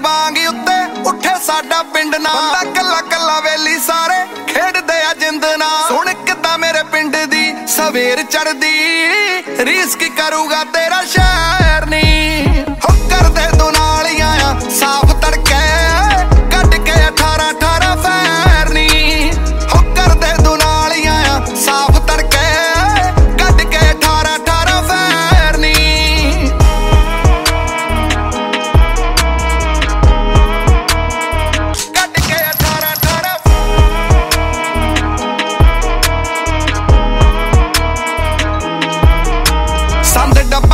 ਵਾਂਗ ਉੱਤੇ ਉੱਠੇ ਸਾਡਾ ਪਿੰਡ ਨਾ ਬੰਦਾ ਕੱਲਾ ਕੱਲਾ ਵੇਲੀ ਸਾਰੇ ਖੇਡਦੇ ਆ ਜਿੰਦ ਨਾਲ ਸੁਣ ਕਿੱਦਾਂ ਮੇਰੇ ਪਿੰਡ ਦੀ ਸਵੇਰ ਚੜਦੀ ਰੀਸ ਕੀ ਕਰੂਗਾ ਤੇਰਾ ਸ਼ਹਿਰ ਨੀ ਹੋ ਕਰਦੇ ਦੁਨਾਲੀਆਂ ਆ ਸਾਫ ਤੜਕੇ ਕੱਢ ਕੇ 18 18 ਫੈਰ ਨੀ ਹੋ ਕਰਦੇ ਦੁਨਾਲੀਆਂ ਆ ਸਾਫ ਤੜਕੇ ਕੱਢ ਕੇ 18 18 ਫੈਰ ਨੀ ਕੱਢ ਕੇ 18 18 ਸੰਦ ਡੱਬਾ